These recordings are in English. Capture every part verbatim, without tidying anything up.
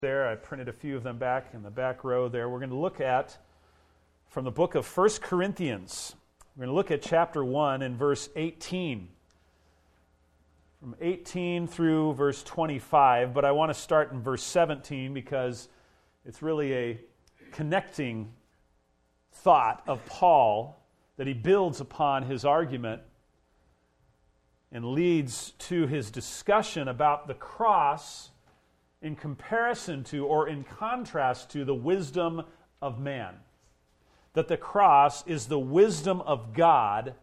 there. I printed a few of them back in the back row there. We're going to look at, from the book of First Corinthians, we're going to look at chapter one and verse eighteen. From eighteen through verse twenty-five, but I want to start in verse seventeen because it's really a connecting thought of Paul that he builds upon his argument and leads to his discussion about the cross in comparison to or in contrast to the wisdom of man. That the cross is the wisdom of God,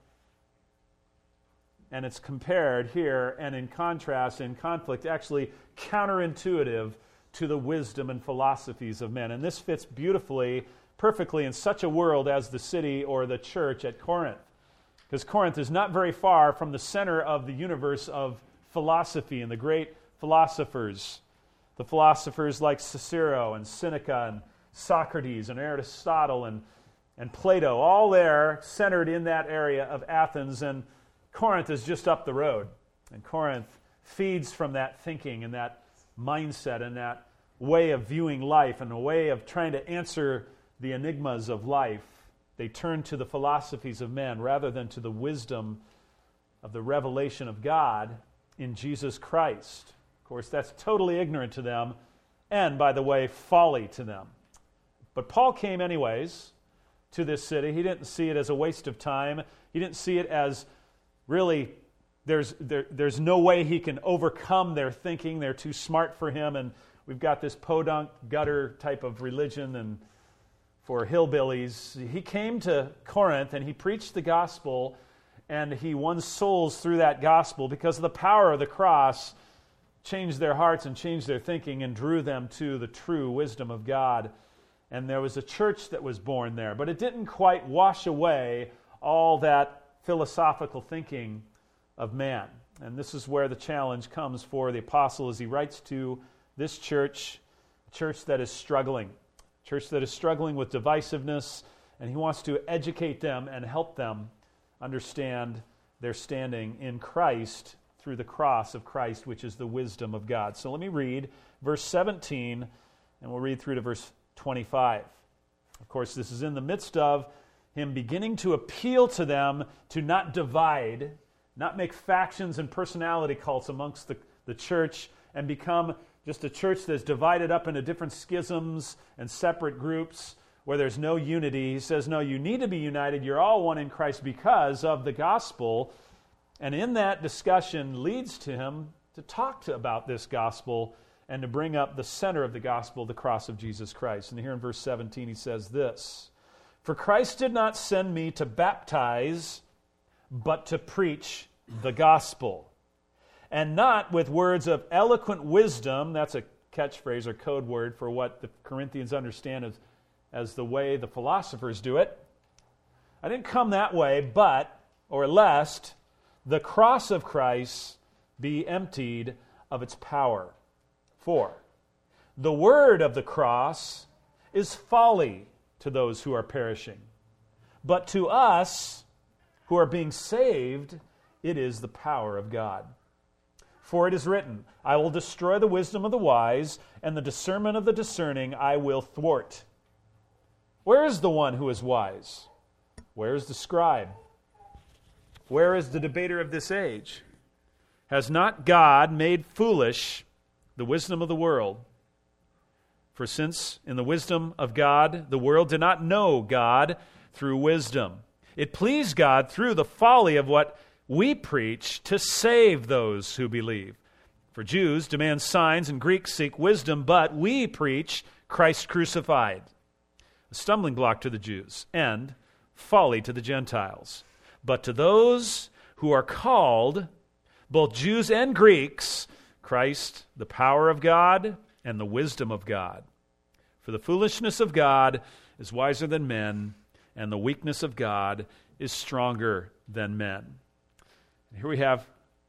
and it's compared here and in contrast, in conflict, actually counterintuitive to the wisdom and philosophies of men. And this fits beautifully, perfectly in such a world as the city or the church at Corinth. Because Corinth is not very far from the center of the universe of philosophy and the great philosophers. The philosophers like Cicero and Seneca and Socrates and Aristotle and, and Plato, all there centered in that area of Athens, and Corinth is just up the road. And Corinth feeds from that thinking and that mindset and that way of viewing life and a way of trying to answer the enigmas of life. They turn to the philosophies of men rather than to the wisdom of the revelation of God in Jesus Christ. Of course, that's totally ignorant to them and, by the way, folly to them. But Paul came anyways to this city. He didn't see it as a waste of time. He didn't see it as really there's there, there's no way he can overcome their thinking. They're too smart for him, and we've got this podunk gutter type of religion and for hillbillies. He came to Corinth and he preached the gospel, and he won souls through that gospel because of the power of the cross changed their hearts and changed their thinking and drew them to the true wisdom of God. And there was a church that was born there, but it didn't quite wash away all that philosophical thinking of man. And this is where the challenge comes for the apostle as he writes to this church, a church that is struggling, a church that is struggling with divisiveness, and he wants to educate them and help them understand their standing in Christ through the cross of Christ, which is the wisdom of God. So let me read verse seventeen, and we'll read through to verse twenty-five. Of course, this is in the midst of him beginning to appeal to them to not divide, not make factions and personality cults amongst the, the church and become just a church that's divided up into different schisms and separate groups where there's no unity. He says, no, you need to be united. You're all one in Christ because of the gospel. And in that discussion leads to him to talk to, about this gospel and to bring up the center of the gospel, the cross of Jesus Christ. And here in verse seventeen he says this, "For Christ did not send me to baptize, but to preach the gospel, and not with words of eloquent wisdom," that's a catchphrase or code word for what the Corinthians understand as, as the way the philosophers do it. "I didn't come that way, but, or lest, the cross of Christ be emptied of its power. For the word of the cross is folly to those who are perishing, but to us who are being saved, it is the power of God. For it is written, I will destroy the wisdom of the wise, and the discernment of the discerning I will thwart. Where is the one who is wise? Where is the scribe? Where is the debater of this age? Has not God made foolish the wisdom of the world? For since in the wisdom of God, the world did not know God through wisdom, it pleased God through the folly of what we preach to save those who believe. For Jews demand signs and Greeks seek wisdom, but we preach Christ crucified, a stumbling block to the Jews and folly to the Gentiles. But to those who are called, both Jews and Greeks, Christ, the power of God and the wisdom of God. For the foolishness of God is wiser than men, and the weakness of God is stronger than men." And here we have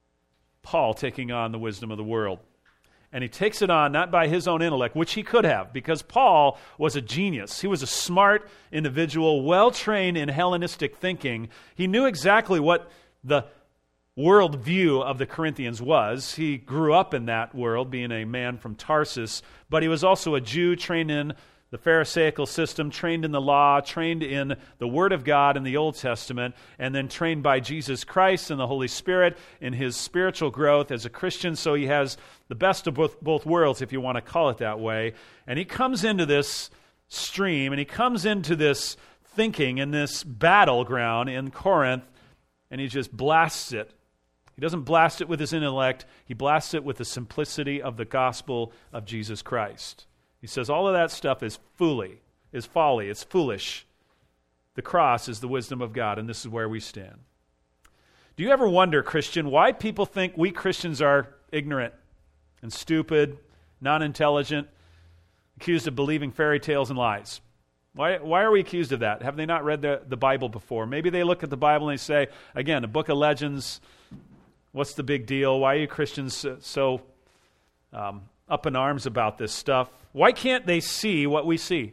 Paul taking on the wisdom of the world. And he takes it on not by his own intellect, which he could have, because Paul was a genius. He was a smart individual, well-trained in Hellenistic thinking. He knew exactly what the worldview of the Corinthians was. He grew up in that world, being a man from Tarsus, but he was also a Jew trained in the Pharisaical system, trained in the law, trained in the Word of God in the Old Testament, and then trained by Jesus Christ and the Holy Spirit in his spiritual growth as a Christian. So he has the best of both, both worlds, if you want to call it that way. And he comes into this stream, and he comes into this thinking in this battleground in Corinth, and he just blasts it. He doesn't blast it with his intellect. He blasts it with the simplicity of the gospel of Jesus Christ. He says all of that stuff is folly, is folly, it's foolish. The cross is the wisdom of God, and this is where we stand. Do you ever wonder, Christian, why people think we Christians are ignorant and stupid, non-intelligent, accused of believing fairy tales and lies? Why, why are we accused of that? Have they not read the, the Bible before? Maybe they look at the Bible and they say, again, a book of legends, what's the big deal? Why are you Christians so, so um, up in arms about this stuff? Why can't they see what we see?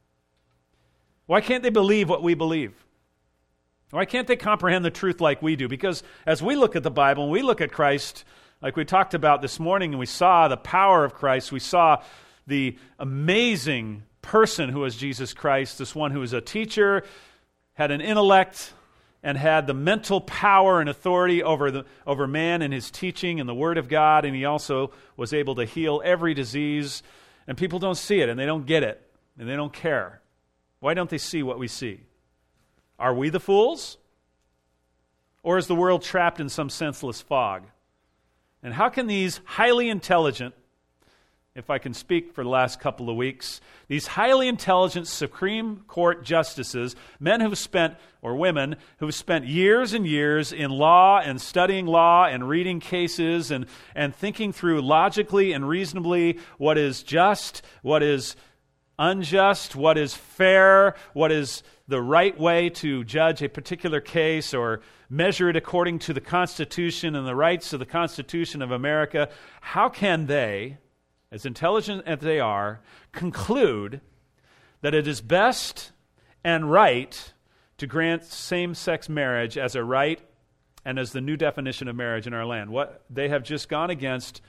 Why can't they believe what we believe? Why can't they comprehend the truth like we do? Because as we look at the Bible and we look at Christ, like we talked about this morning, and we saw the power of Christ, we saw the amazing person who is Jesus Christ, this one who is a teacher, had an intellect, and had the mental power and authority over the over man in his teaching and the Word of God, and he also was able to heal every disease. And people don't see it, and they don't get it, and they don't care. Why don't they see what we see? Are we the fools? Or is the world trapped in some senseless fog? And how can these highly intelligent, if I can speak for the last couple of weeks, these highly intelligent Supreme Court justices, men who've spent, or women, who've spent years and years in law and studying law and reading cases and, and thinking through logically and reasonably what is just, what is unjust, what is fair, what is the right way to judge a particular case or measure it according to the Constitution and the rights of the Constitution of America, how can they, as intelligent as they are, conclude that it is best and right to grant same-sex marriage as a right and as the new definition of marriage in our land? What they have just gone against,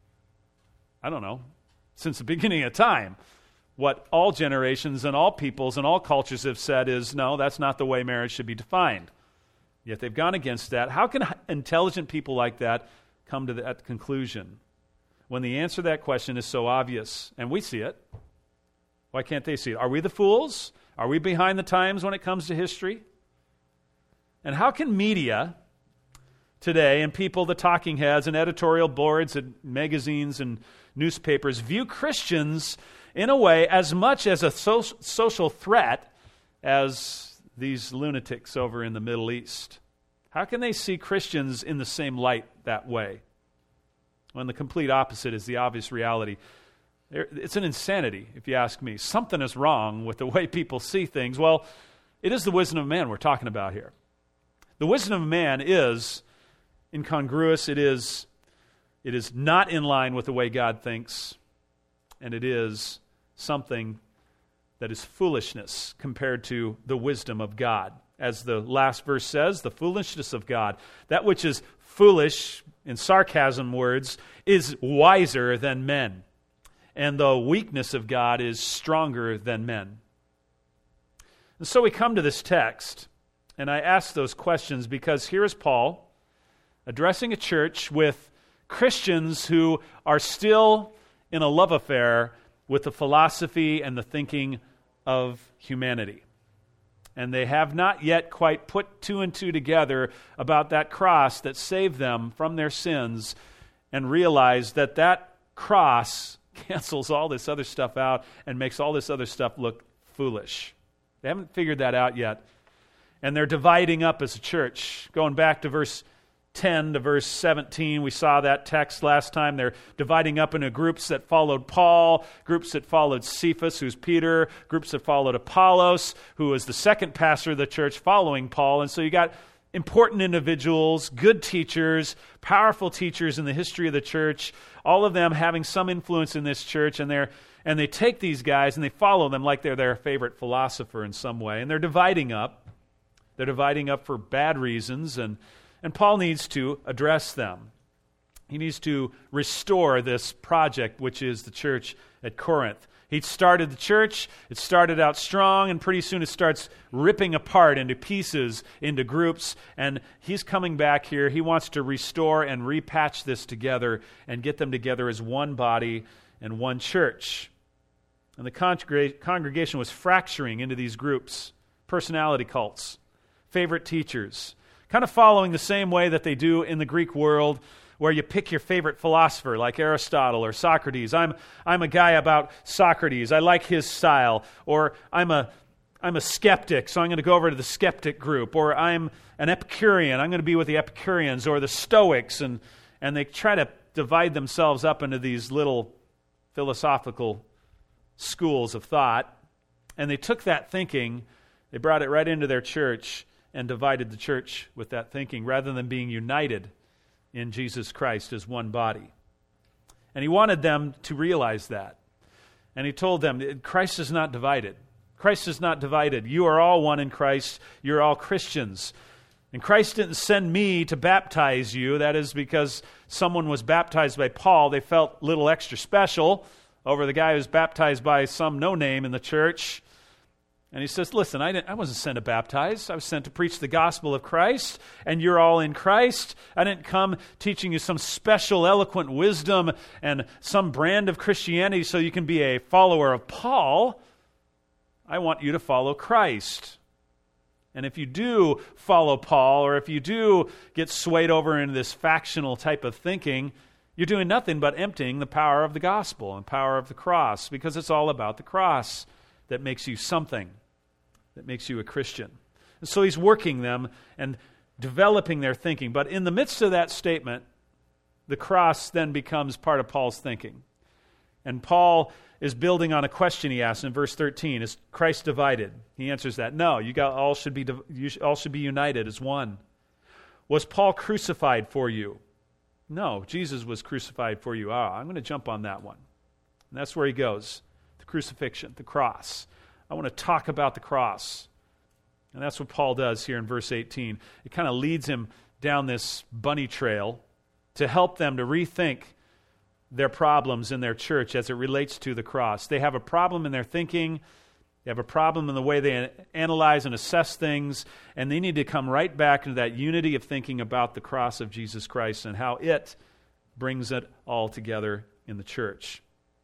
I don't know, since the beginning of time. What all generations and all peoples and all cultures have said is, no, that's not the way marriage should be defined. Yet they've gone against that. How can intelligent people like that come to that conclusion when the answer to that question is so obvious, and we see it? Why can't they see it? Are we the fools? Are we behind the times when it comes to history? And how can media today and people, the talking heads and editorial boards and magazines and newspapers view Christians in a way as much as a so- social threat as these lunatics over in the Middle East? How can they see Christians in the same light that way, when the complete opposite is the obvious reality? It's an insanity, if you ask me. Something is wrong with the way people see things. Well, it is the wisdom of man we're talking about here. The wisdom of man is incongruous. It is, it is not in line with the way God thinks, and it is something that is foolishness compared to the wisdom of God. As the last verse says, the foolishness of God. That which is foolish, in sarcasm words, is wiser than men. And the weakness of God is stronger than men. And so we come to this text, and I ask those questions because here is Paul addressing a church with Christians who are still in a love affair with the philosophy and the thinking of humanity. And they have not yet quite put two and two together about that cross that saved them from their sins and realized that that cross cancels all this other stuff out and makes all this other stuff look foolish. They haven't figured that out yet. And they're dividing up as a church. Going back to verse ten to verse seventeen, we saw that text last time. They're dividing up into groups that followed Paul, groups that followed Cephas, who's Peter, groups that followed Apollos, who was the second pastor of the church following Paul. And so you got important individuals, good teachers, powerful teachers in the history of the church, all of them having some influence in this church, and they're and they take these guys and they follow them like they're their favorite philosopher in some way. And they're dividing up. They're dividing up for bad reasons, and And Paul needs to address them. He needs to restore this project, which is the church at Corinth. He started the church, it started out strong, and pretty soon it starts ripping apart into pieces, into groups, and he's coming back here. He wants to restore and repatch this together and get them together as one body and one church. And the congreg- congregation was fracturing into these groups, personality cults, favorite teachers, kind of following the same way that they do in the Greek world, where you pick your favorite philosopher like Aristotle or Socrates. I'm I'm a guy about Socrates. I like his style. Or I'm a I'm a skeptic, so I'm going to go over to the skeptic group. Or I'm an Epicurean. I'm going to be with the Epicureans or the Stoics. And, and they try to divide themselves up into these little philosophical schools of thought. And they took that thinking, they brought it right into their church and divided the church with that thinking rather than being united in Jesus Christ as one body. And he wanted them to realize that. And he told them, Christ is not divided. Christ is not divided. You are all one in Christ. You're all Christians. And Christ didn't send me to baptize you. That is because someone was baptized by Paul. They felt a little extra special over the guy who was baptized by some no-name in the church. And he says, listen, I, didn't, I wasn't sent to baptize. I was sent to preach the gospel of Christ, and you're all in Christ. I didn't come teaching you some special eloquent wisdom and some brand of Christianity so you can be a follower of Paul. I want you to follow Christ. And if you do follow Paul, or if you do get swayed over into this factional type of thinking, you're doing nothing but emptying the power of the gospel and power of the cross, because it's all about the cross that makes you something, that makes you a Christian. And so he's working them and developing their thinking. But in the midst of that statement, the cross then becomes part of Paul's thinking. And Paul is building on a question he asks in verse thirteen. Is Christ divided? He answers that. No, you got all should be you all should be united as one. Was Paul crucified for you? No, Jesus was crucified for you. Ah, I'm going to jump on that one. And that's where he goes. Crucifixion, the cross. I want to talk about the cross. And that's what Paul does here in verse eighteen. It kind of leads him down this bunny trail to help them to rethink their problems in their church as it relates to the cross. They have a problem in their thinking. They have a problem in the way they analyze and assess things. And they need to come right back into that unity of thinking about the cross of Jesus Christ and how it brings it all together in the church.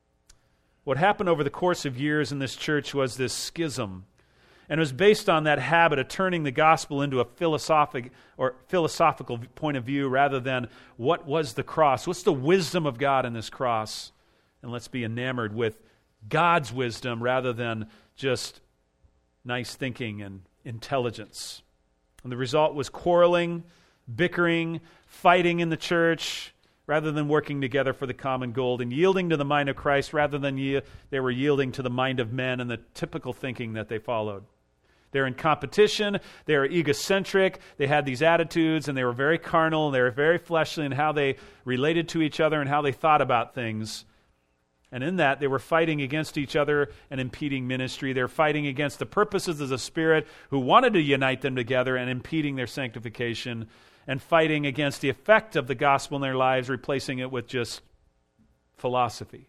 What happened over the course of years in this church was this schism. And it was based on that habit of turning the gospel into a philosophic or philosophical point of view rather than what was the cross? What's the wisdom of God in this cross? And let's be enamored with God's wisdom rather than just nice thinking and intelligence. And the result was quarreling, bickering, fighting in the church, rather than working together for the common goal, and yielding to the mind of Christ rather than ye- they were yielding to the mind of men and the typical thinking that they followed. They're in competition, they were egocentric, they had these attitudes, and they were very carnal, and they were very fleshly in how they related to each other and how they thought about things. And in that, they were fighting against each other and impeding ministry. They were fighting against the purposes of the Spirit who wanted to unite them together and impeding their sanctification, and fighting against the effect of the gospel in their lives, replacing it with just philosophy,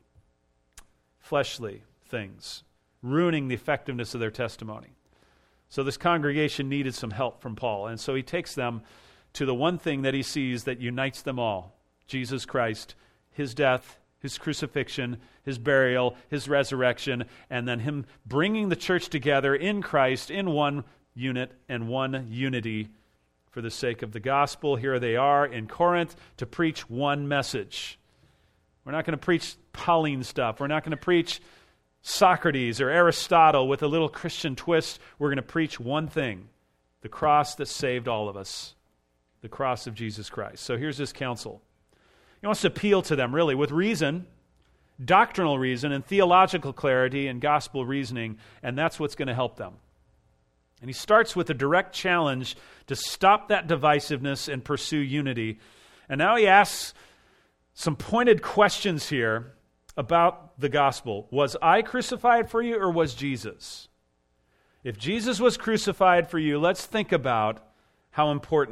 fleshly things, ruining the effectiveness of their testimony. So this congregation needed some help from Paul, and so he takes them to the one thing that he sees that unites them all, Jesus Christ, his death, his crucifixion, his burial, his resurrection, and then him bringing the church together in Christ in one unit and one unity for the sake of the gospel. Here they are in Corinth to preach one message. We're not going to preach Pauline stuff. We're not going to preach Socrates or Aristotle with a little Christian twist. We're going to preach one thing, the cross that saved all of us, the cross of Jesus Christ. So here's his counsel. He wants to appeal to them, really, with reason, doctrinal reason, and theological clarity and gospel reasoning, and that's what's going to help them. And he starts with a direct challenge to stop that divisiveness and pursue unity. And now he asks some pointed questions here about the gospel. Was I crucified for you, or was Jesus? If Jesus was crucified for you, let's think about how important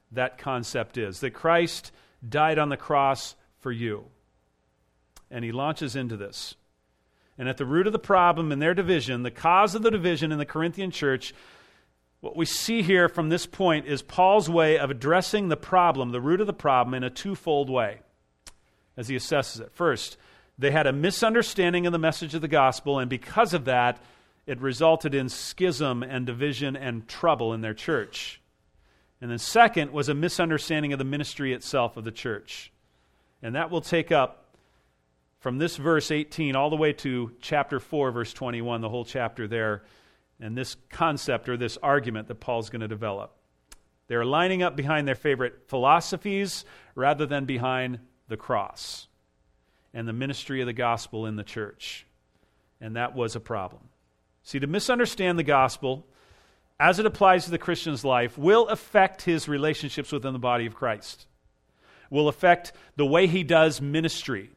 that concept is, that Christ died on the cross for you. And he launches into this. And at the root of the problem in their division, the cause of the division in the Corinthian church, what we see here from this point is Paul's way of addressing the problem, the root of the problem, in a twofold way as he assesses it. First, they had a misunderstanding of the message of the gospel, and because of that, it resulted in schism and division and trouble in their church. And then second was a misunderstanding of the ministry itself of the church. And that will take up from this verse eighteen all the way to chapter four, verse twenty-one, the whole chapter there, and this concept or this argument that Paul's going to develop. They're lining up behind their favorite philosophies rather than behind the cross and the ministry of the gospel in the church. And that was a problem. See, to misunderstand the gospel as it applies to the Christian's life will affect his relationships within the body of Christ, will affect the way he does ministry.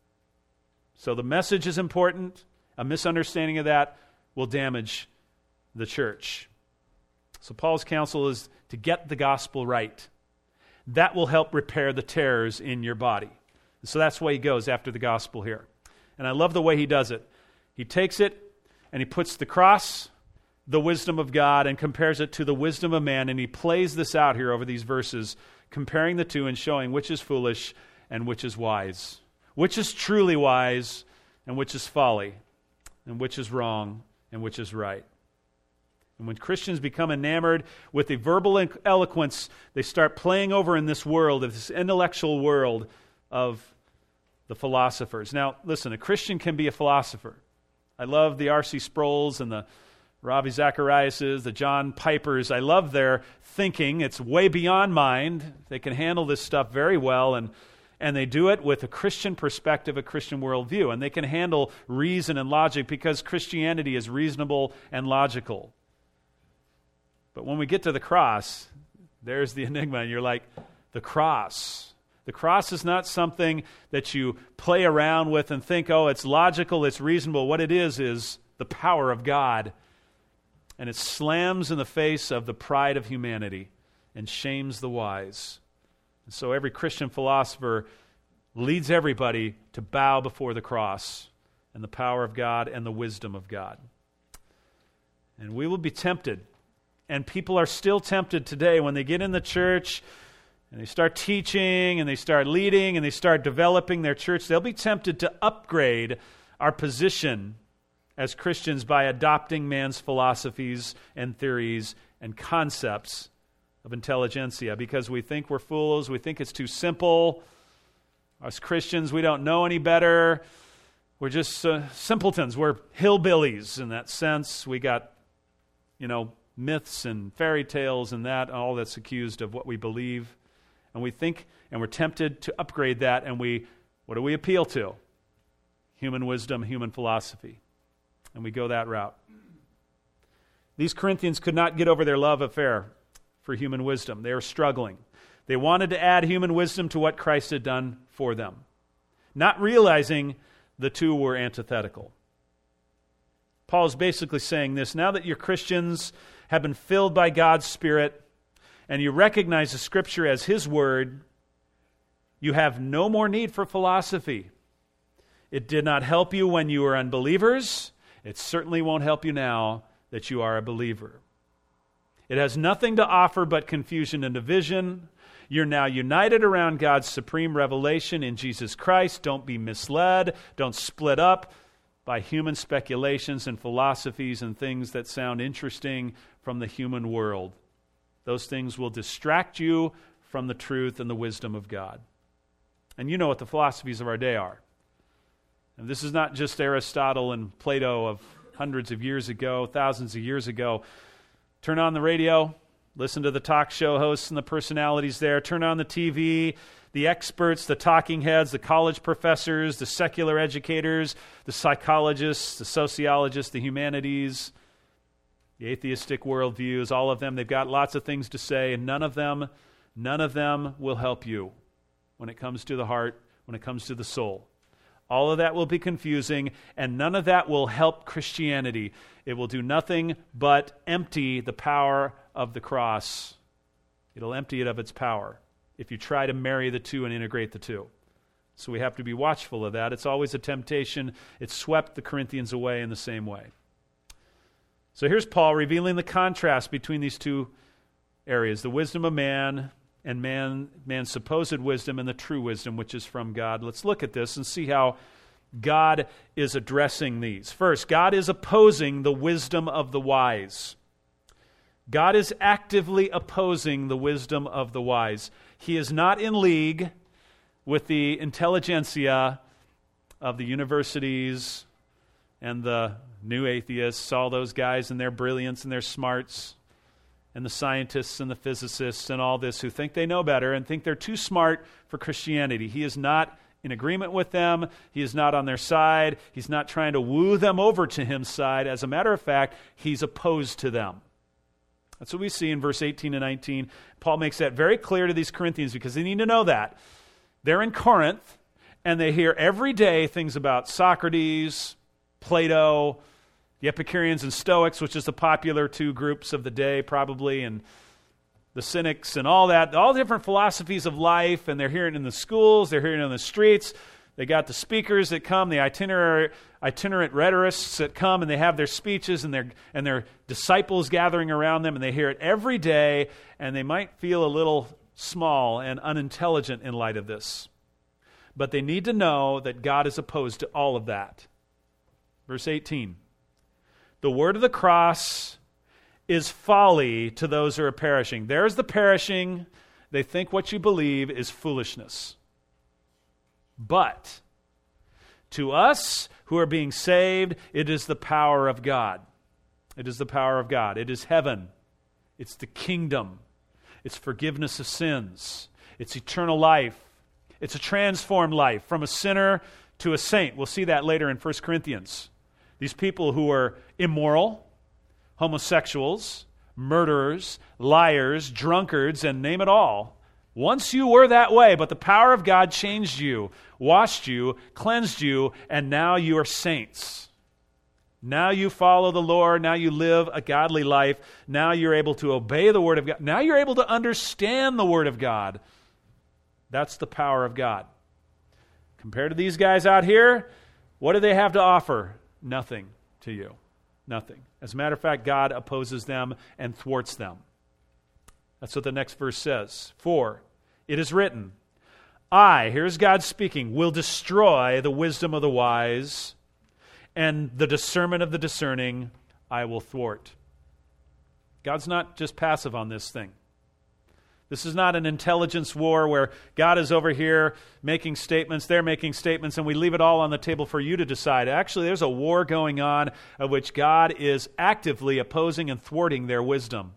So the message is important. A misunderstanding of that will damage the church. So Paul's counsel is to get the gospel right. That will help repair the tears in your body. So that's why he goes after the gospel here. And I love the way he does it. He takes it and he puts the cross, the wisdom of God, and compares it to the wisdom of man. And he plays this out here over these verses, comparing the two and showing which is foolish and which is wise, which is truly wise and which is folly, and which is wrong and which is right. And when Christians become enamored with the verbal eloquence, they start playing over in this world, of this intellectual world of the philosophers. Now, listen, a Christian can be a philosopher. I love the R C Sproul's and the Ravi Zacharias's, the John Pipers. I love their thinking. It's way beyond mine. They can handle this stuff very well, and and they do it with a Christian perspective, a Christian worldview. And they can handle reason and logic because Christianity is reasonable and logical. But when we get to the cross, there's the enigma, and you're like, the cross. The cross is not something that you play around with and think, oh, it's logical, it's reasonable. What it is is the power of God. And it slams in the face of the pride of humanity and shames the wise. And so every Christian philosopher leads everybody to bow before the cross and the power of God and the wisdom of God. And we will be tempted. And people are still tempted today when they get in the church and they start teaching and they start leading and they start developing their church. They'll be tempted to upgrade our position as Christians by adopting man's philosophies and theories and concepts of intelligentsia because we think we're fools, we think it's too simple. As Christians, we don't know any better. We're just uh, simpletons. We're hillbillies in that sense. We got, you know, myths and fairy tales and that, all that's accused of what we believe. And we think, and we're tempted to upgrade that, and we, what do we appeal to? Human wisdom, human philosophy. And we go that route. These Corinthians could not get over their love affair for human wisdom. They were struggling. They wanted to add human wisdom to what Christ had done for them, not realizing the two were antithetical. Paul is basically saying this: now that you're Christians, have been filled by God's Spirit, and you recognize the Scripture as His Word, you have no more need for philosophy. It did not help you when you were unbelievers. It certainly won't help you now that you are a believer. It has nothing to offer but confusion and division. You're now united around God's supreme revelation in Jesus Christ. Don't be misled. Don't split up by human speculations and philosophies and things that sound interesting from the human world. Those things will distract you from the truth and the wisdom of God. And you know what the philosophies of our day are. And this is not just Aristotle and Plato of hundreds of years ago, thousands of years ago. Turn on the radio, listen to the talk show hosts and the personalities there. Turn on the T V, the experts, the talking heads, the college professors, the secular educators, the psychologists, the sociologists, the humanities, the atheistic worldviews, all of them. They've got lots of things to say, and none of them, none of them will help you when it comes to the heart, when it comes to the soul. All of that will be confusing, and none of that will help Christianity. It will do nothing but empty the power of the cross It'll empty it of its power if you try to marry the two and integrate the two. So we have to be watchful of that. It's always a temptation. It swept the Corinthians away in the same way. So here's Paul revealing the contrast between these two areas, the wisdom of man and man, man's supposed wisdom and the true wisdom, which is from God. Let's look at this and see how God is addressing these. First, God is opposing the wisdom of the wise. God is actively opposing the wisdom of the wise. He is not in league with the intelligentsia of the universities and the new atheists, all those guys and their brilliance and their smarts, and the scientists and the physicists and all this who think they know better and think they're too smart for Christianity. He is not in agreement with them. He is not on their side. He's not trying to woo them over to his side. As a matter of fact, he's opposed to them. That's what we see in verse eighteen and nineteen. Paul makes that very clear to these Corinthians because they need to know that. They're in Corinth, and they hear every day things about Socrates, Plato, the Epicureans and Stoics, which is the popular two groups of the day probably, and the Cynics and all that, all different philosophies of life, and they're hearing it in the schools, they're hearing it on the streets. They got the speakers that come, the itinerant, itinerant rhetorists that come, and they have their speeches and their and their disciples gathering around them, and they hear it every day, and they might feel a little small and unintelligent in light of this. But they need to know that God is opposed to all of that. Verse eighteen, the word of the cross is folly to those who are perishing. There's the perishing. They think what you believe is foolishness. But to us who are being saved, it is the power of God. It is the power of God. It is heaven. It's the kingdom. It's forgiveness of sins. It's eternal life. It's a transformed life from a sinner to a saint. We'll see that later in First Corinthians. These people who are immoral, homosexuals, murderers, liars, drunkards, and name it all. Once you were that way, but the power of God changed you, washed you, cleansed you, and now you are saints. Now you follow the Lord. Now you live a godly life. Now you're able to obey the Word of God. Now you're able to understand the Word of God. That's the power of God. Compared to these guys out here, what do they have to offer? Nothing to you. Nothing. As a matter of fact, God opposes them and thwarts them. That's what the next verse says. For it is written, I, here's God speaking, will destroy the wisdom of the wise, and the discernment of the discerning I will thwart. God's not just passive on this thing. This is not an intelligence war where God is over here making statements, they're making statements, and we leave it all on the table for you to decide. Actually, there's a war going on of which God is actively opposing and thwarting their wisdom,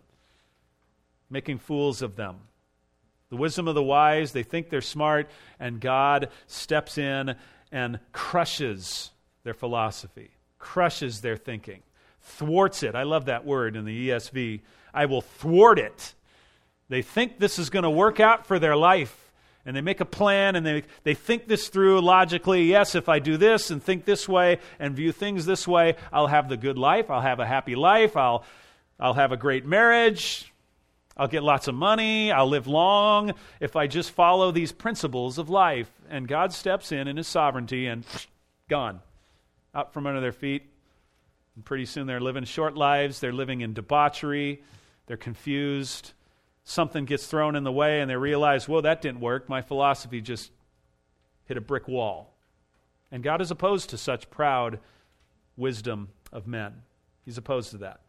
making fools of them. The wisdom of the wise, they think they're smart, and God steps in and crushes their philosophy, crushes their thinking, thwarts it. I love that word in the E S V. I will thwart it. They think this is going to work out for their life, and they make a plan, and they, they think this through logically. Yes, if I do this and think this way and view things this way, I'll have the good life, I'll have a happy life, I'll, I'll have a great marriage, I'll get lots of money, I'll live long if I just follow these principles of life. And God steps in in His sovereignty and gone, out from under their feet. And pretty soon they're living short lives, they're living in debauchery, they're confused. Something gets thrown in the way and they realize, whoa, that didn't work. My philosophy just hit a brick wall. And God is opposed to such proud wisdom of men. He's opposed to that.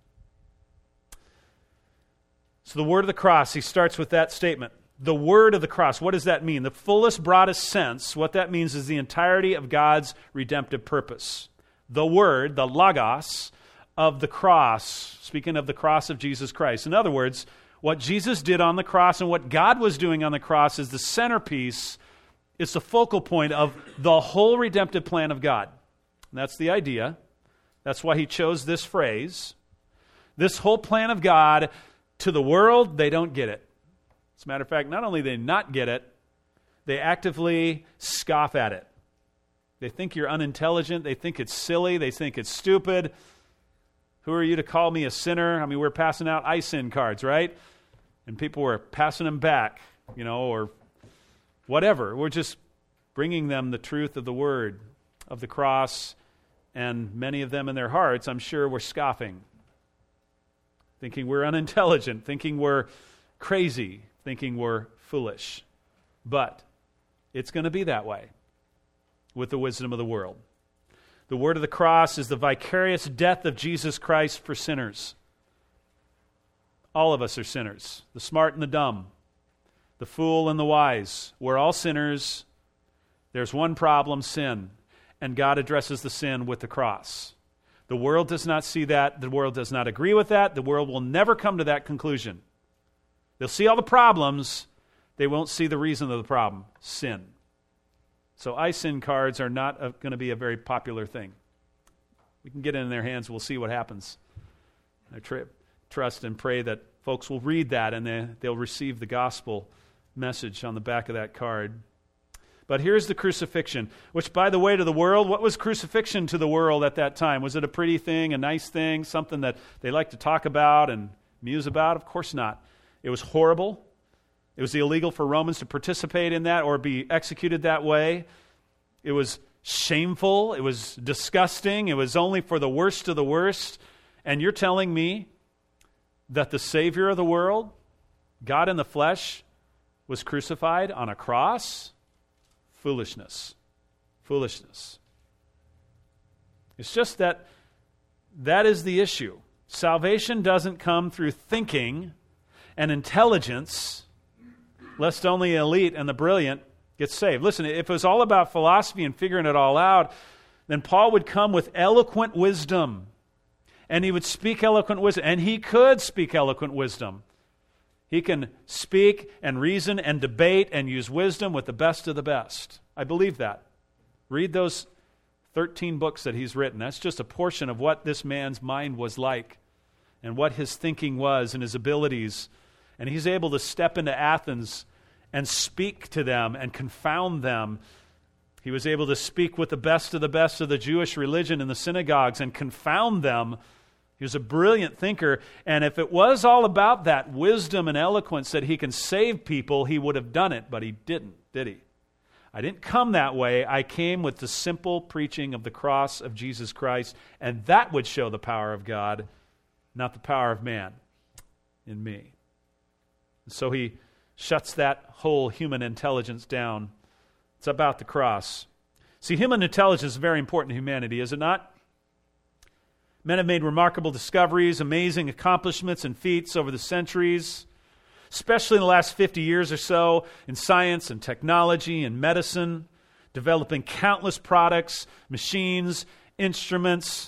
So the word of the cross, he starts with that statement. The word of the cross, what does that mean? The fullest, broadest sense, what that means is the entirety of God's redemptive purpose. The word, the logos of the cross, speaking of the cross of Jesus Christ. In other words, what Jesus did on the cross and what God was doing on the cross is the centerpiece, it's the focal point of the whole redemptive plan of God. And that's the idea. That's why he chose this phrase. This whole plan of God, to the world, they don't get it. As a matter of fact, not only do they not get it, they actively scoff at it. They think you're unintelligent. They think it's silly. They think it's stupid. Who are you to call me a sinner? I mean, we're passing out I sin cards, right? and people were passing them back, you know, or whatever. We're just bringing them the truth of the word, of the cross, and many of them in their hearts, I'm sure, were scoffing, thinking we're unintelligent, thinking we're crazy, thinking we're foolish. But it's going to be that way with the wisdom of the world. The word of the cross is the vicarious death of Jesus Christ for sinners. All of us are sinners, the smart and the dumb, the fool and the wise. We're all sinners. There's one problem, sin, and God addresses the sin with the cross. The world does not see that. The world does not agree with that. The world will never come to that conclusion. They'll see all the problems. They won't see the reason of the problem, sin. So I sin cards are not going to be a very popular thing. We can get it in their hands. We'll see what happens. I tr- trust and pray that folks will read that and they, they'll receive the gospel message on the back of that card. But here's the crucifixion, which, by the way, to the world, what was crucifixion to the world at that time? Was it a pretty thing, a nice thing, something that they like to talk about and muse about? Of course not. It was horrible. It was illegal for Romans to participate in that or be executed that way. It was shameful. It was disgusting. It was only for the worst of the worst. And you're telling me that the Savior of the world, God in the flesh, was crucified on a cross? Foolishness. Foolishness. It's just that that is the issue. Salvation doesn't come through thinking and intelligence, lest only the elite and the brilliant get saved. Listen, if it was all about philosophy and figuring it all out, then Paul would come with eloquent wisdom. And he would speak eloquent wisdom. And he could speak eloquent wisdom. He can speak and reason and debate and use wisdom with the best of the best. I believe that. Read those thirteen books that he's written. That's just a portion of what this man's mind was like and what his thinking was and his abilities. And he's able to step into Athens and speak to them and confound them. He was able to speak with the best of the best of the Jewish religion in the synagogues and confound them. He was a brilliant thinker, and if it was all about that wisdom and eloquence that he can save people, he would have done it, but he didn't, did he? I didn't come that way. I came with the simple preaching of the cross of Jesus Christ, and that would show the power of God, not the power of man in me. And so he shuts that whole human intelligence down. It's about the cross. See, human intelligence is very important to humanity, is it not? Men have made remarkable discoveries, amazing accomplishments and feats over the centuries, especially in the last fifty years or so, in science and technology and medicine, developing countless products, machines, instruments,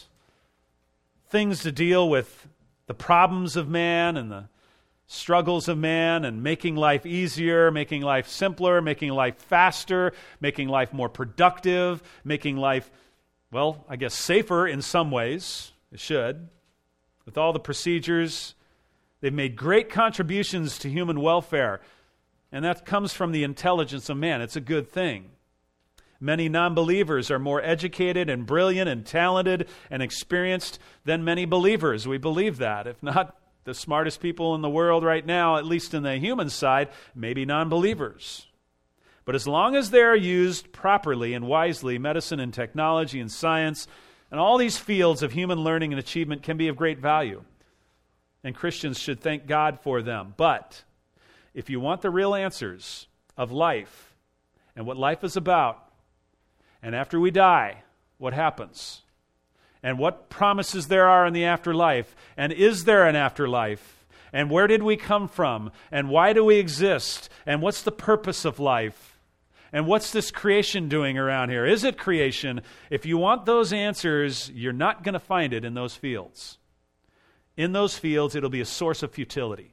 things to deal with the problems of man and the struggles of man, and making life easier, making life simpler, making life faster, making life more productive, making life, well, I guess safer in some ways. It should. With all the procedures, they've made great contributions to human welfare, and that comes from the intelligence of man. It's a good thing. Many non-believers are more educated and brilliant and talented and experienced than many believers. We believe that. If not the smartest people in the world right now, at least in the human side, maybe non-believers. But as long as they're used properly and wisely, medicine and technology and science and all these fields of human learning and achievement can be of great value. And Christians should thank God for them. But if you want the real answers of life and what life is about, and after we die, what happens? And what promises there are in the afterlife? And is there an afterlife? And where did we come from? And why do we exist? And what's the purpose of life? And what's this creation doing around here? Is it creation? If you want those answers, you're not going to find it in those fields. In those fields, it'll be a source of futility.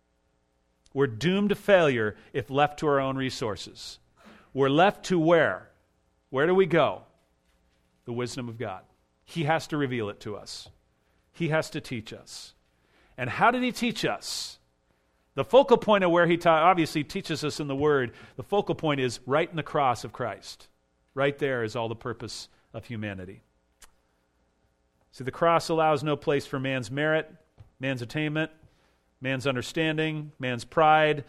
We're doomed to failure if left to our own resources. We're left to where? Where do we go? The wisdom of God. He has to reveal it to us. He has to teach us. And how did he teach us? The focal point of where he ta- obviously teaches us in the Word, the focal point is right in the cross of Christ. Right there is all the purpose of humanity. See, the cross allows no place for man's merit, man's attainment, man's understanding, man's pride.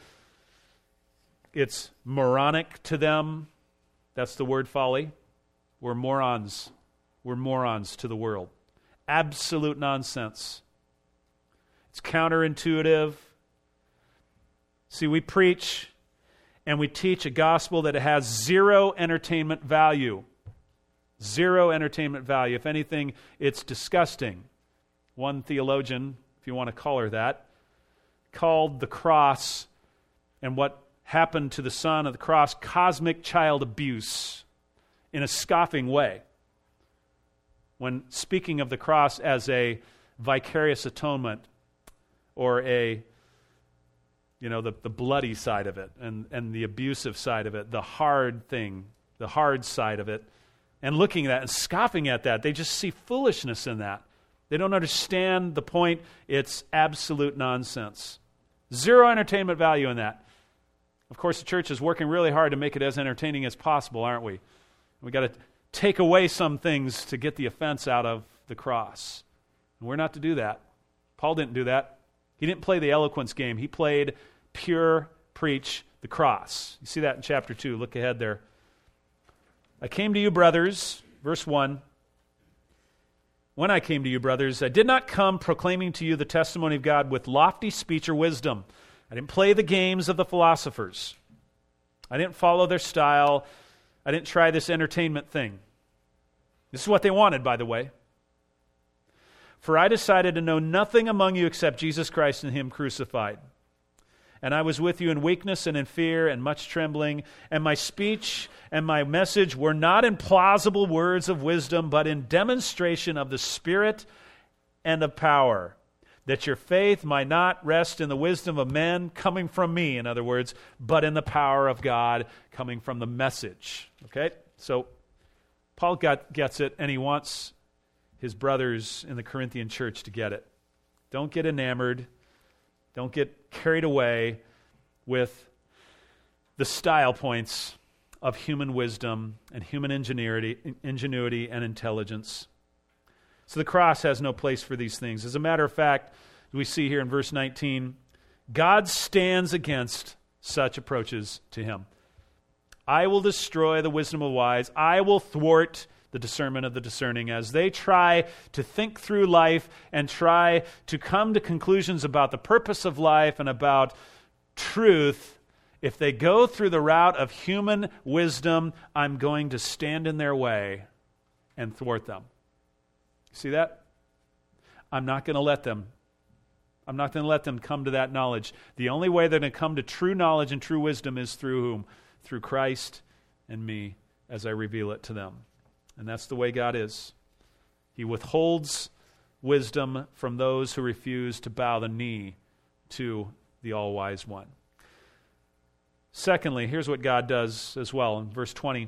It's moronic to them. That's the word folly. We're morons. We're morons to the world. Absolute nonsense. It's counterintuitive. See, we preach and we teach a gospel that has zero entertainment value. Zero entertainment value. If anything, it's disgusting. One theologian, if you want to call her that, called the cross and what happened to the Son of the cross cosmic child abuse in a scoffing way, when speaking of the cross as a vicarious atonement or a, you know, the, the bloody side of it and, and the abusive side of it, the hard thing, the hard side of it, and looking at that and scoffing at that. They just see foolishness in that. They don't understand the point. It's absolute nonsense. Zero entertainment value in that. Of course, the church is working really hard to make it as entertaining as possible, aren't we? We've got to take away some things to get the offense out of the cross. And we're not to do that. Paul didn't do that. He didn't play the eloquence game. He played pure preach the cross. You see that in chapter two. Look ahead there. I came to you, brothers, verse one. When I came to you, brothers, I did not come proclaiming to you the testimony of God with lofty speech or wisdom. I didn't play the games of the philosophers. I didn't follow their style. I didn't try this entertainment thing. This is what they wanted, by the way. For I decided to know nothing among you except Jesus Christ and Him crucified. And I was with you in weakness and in fear and much trembling. And my speech and my message were not in plausible words of wisdom, but in demonstration of the Spirit and of power, that your faith might not rest in the wisdom of men coming from me, in other words, but in the power of God coming from the message. Okay? So Paul got, gets it, and he wants his brothers in the Corinthian church to get it. Don't get enamored. Don't get carried away with the style points of human wisdom and human ingenuity, ingenuity and intelligence. So the cross has no place for these things. As a matter of fact, we see here in verse nineteen, God stands against such approaches to Him. I will destroy the wisdom of wise. I will thwart the discernment of the discerning as they try to think through life and try to come to conclusions about the purpose of life and about truth. If they go through the route of human wisdom, I'm going to stand in their way and thwart them. See that? I'm not going to let them. I'm not going to let them come to that knowledge. The only way they're going to come to true knowledge and true wisdom is through whom? Through Christ and me as I reveal it to them. And that's the way God is. He withholds wisdom from those who refuse to bow the knee to the all-wise one. Secondly, here's what God does as well in verse twenty.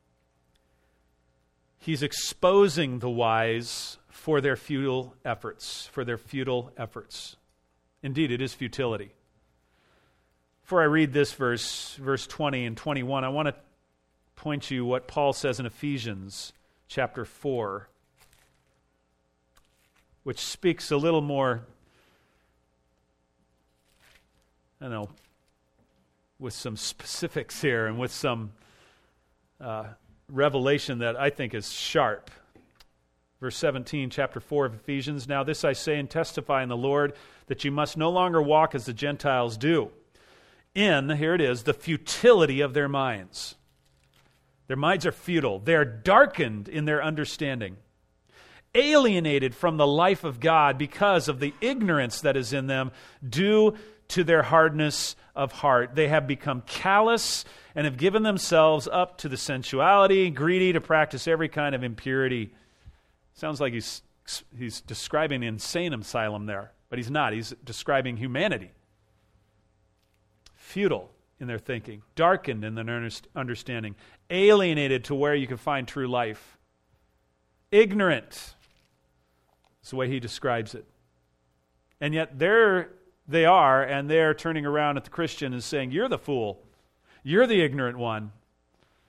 He's exposing the wise for their futile efforts, for their futile efforts. Indeed, it is futility. Before I read this verse, verse twenty and twenty-one, I want to point you what Paul says in Ephesians chapter four, which speaks a little more, I don't know, with some specifics here and with some uh, revelation that I think is sharp. Verse seventeen, chapter four of Ephesians, now this I say and testify in the Lord, that you must no longer walk as the Gentiles do, in, here it is, the futility of their minds. Their minds are futile. They are darkened in their understanding, alienated from the life of God because of the ignorance that is in them due to their hardness of heart. They have become callous and have given themselves up to the sensuality, greedy to practice every kind of impurity. Sounds like he's he's describing an insane asylum there, but he's not. He's describing humanity. Futile in their thinking, darkened in their understanding, alienated to where you can find true life. Ignorant. That's the way he describes it. And yet there they are, and they're turning around at the Christian and saying, you're the fool. You're the ignorant one.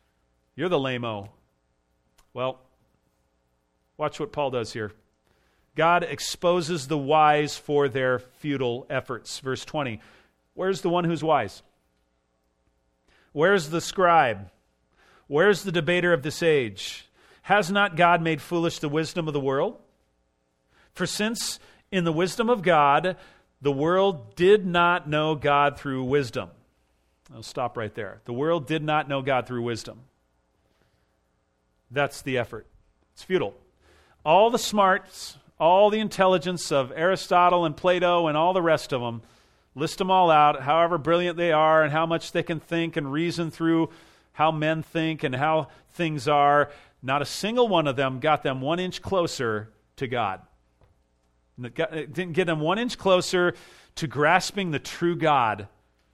You're the lame-o. Well, watch what Paul does here. God exposes the wise for their futile efforts. Verse twenty, where's the one who's wise? Where's the scribe? Where's the debater of this age? Has not God made foolish the wisdom of the world? For since in the wisdom of God, the world did not know God through wisdom. I'll stop right there. The world did not know God through wisdom. That's the effort. It's futile. All the smarts, all the intelligence of Aristotle and Plato and all the rest of them, list them all out, however brilliant they are and how much they can think and reason through how men think and how things are. Not a single one of them got them one inch closer to God. It, got, it didn't get them one inch closer to grasping the true God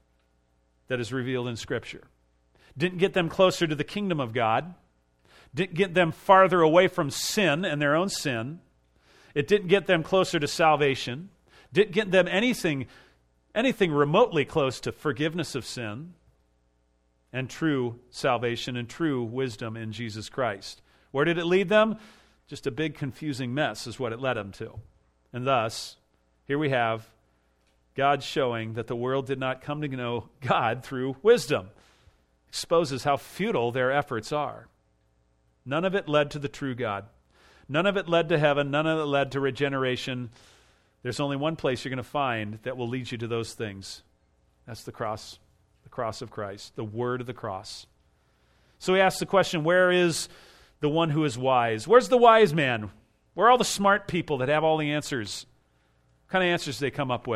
that is revealed in Scripture. Didn't get them closer to the kingdom of God. Didn't get them farther away from sin and their own sin. It didn't get them closer to salvation. Didn't get them anything, anything remotely close to forgiveness of sin and true salvation and true wisdom in Jesus Christ. Where did it lead them? Just a big confusing mess is what it led them to. And thus, here we have God showing that the world did not come to know God through wisdom. Exposes how futile their efforts are. None of it led to the true God. None of it led to heaven. None of it led to regeneration. There's only one place you're going to find that will lead you to those things. That's the cross, the cross of Christ, the word of the cross. So he asks the question, where is the one who is wise? Where's the wise man? Where are all the smart people that have all the answers? What kind of answers do they come up with?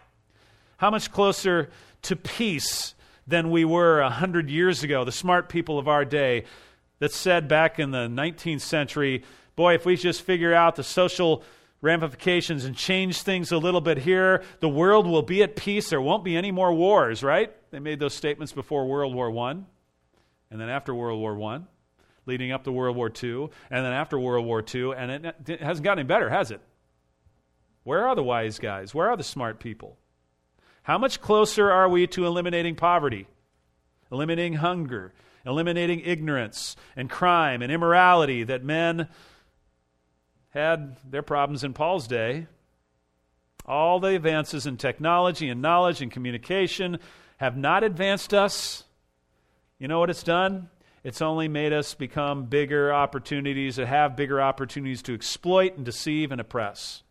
How much closer to peace than we were a hundred years ago, the smart people of our day that said back in the nineteenth century, boy, if we just figure out the social ramifications and change things a little bit here, the world will be at peace. There won't be any more wars, right? They made those statements before World War One, and then after World War One, leading up to World War Two, and then after World War Two, and it, it hasn't gotten any better, has it? Where are the wise guys? Where are the smart people? How much closer are we to eliminating poverty, eliminating hunger, eliminating ignorance and crime and immorality that men had their problems in Paul's day? All the advances in technology and knowledge and communication have not advanced us. You know what it's done? It's only made us become bigger opportunities, to have bigger opportunities to exploit and deceive and oppress.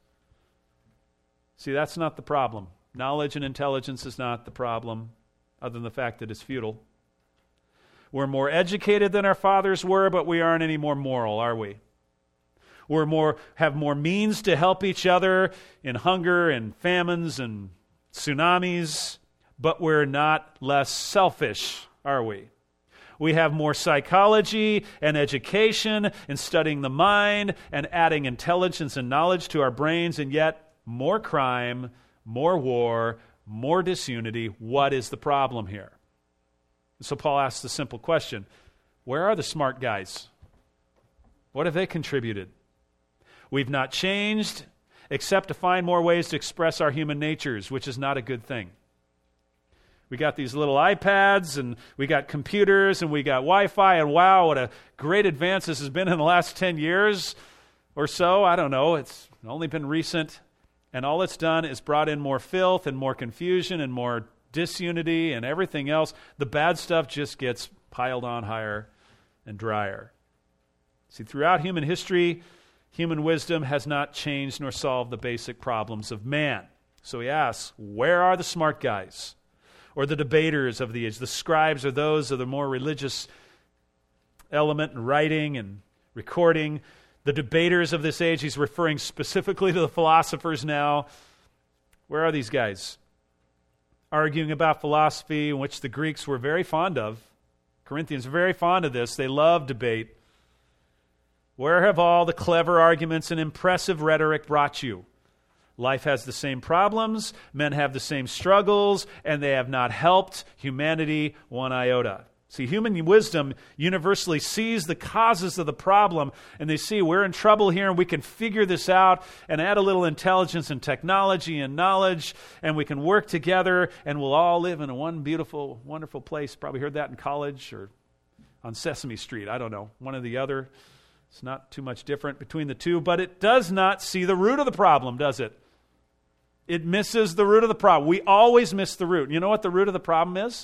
See, that's not the problem. Knowledge and intelligence is not the problem, other than the fact that it's futile. We're more educated than our fathers were, but we aren't any more moral, are we? We're more have more means to help each other in hunger and famines and tsunamis, but we're not less selfish, are we? We have more psychology and education in studying the mind and adding intelligence and knowledge to our brains, and yet more crime, more war, more disunity. What is the problem here? So Paul asks the simple question, where are the smart guys? What have they contributed? We've not changed except to find more ways to express our human natures, which is not a good thing. We got these little iPads, and we got computers, and we got Wi-Fi, and wow, what a great advance this has been in the last ten years or so. I don't know. It's only been recent. And all it's done is brought in more filth and more confusion and more disunity and everything else. The bad stuff just gets piled on higher and drier. See, throughout human history, human wisdom has not changed nor solved the basic problems of man. So he asks, where are the smart guys? Or the debaters of the age? The scribes are those of the more religious element in writing and recording. The debaters of this age, he's referring specifically to the philosophers now. Where are these guys? Arguing about philosophy, in which the Greeks were very fond of. Corinthians are very fond of this. They love debate. Where have all the clever arguments and impressive rhetoric brought you? Life has the same problems, men have the same struggles, and they have not helped humanity one iota. See, human wisdom universally sees the causes of the problem, and they see we're in trouble here, and we can figure this out and add a little intelligence and technology and knowledge, and we can work together, and we'll all live in one beautiful, wonderful place. Probably heard that in college or on Sesame Street. I don't know, one or the other. It's not too much different between the two, but it does not see the root of the problem, does it? It misses the root of the problem. We always miss the root. You know what the root of the problem is?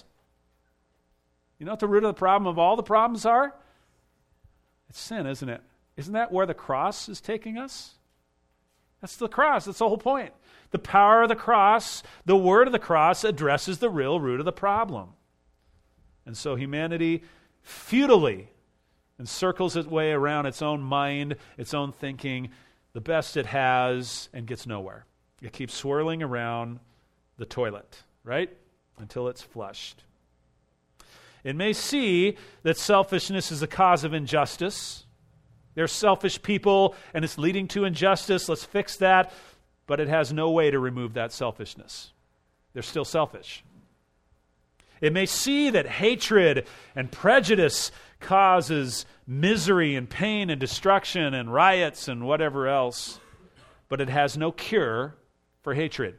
You know what the root of the problem of all the problems are? It's sin, isn't it? Isn't that where the cross is taking us? That's the cross. That's the whole point. The power of the cross, the word of the cross addresses the real root of the problem. And so humanity futilely encircles its way around its own mind, its own thinking, the best it has, and gets nowhere. It keeps swirling around the toilet, right? Until it's flushed. It may see that selfishness is the cause of injustice. They're selfish people, and it's leading to injustice. Let's fix that. But it has no way to remove that selfishness. They're still selfish. It may see that hatred and prejudice causes misery and pain and destruction and riots and whatever else, but it has no cure for hatred.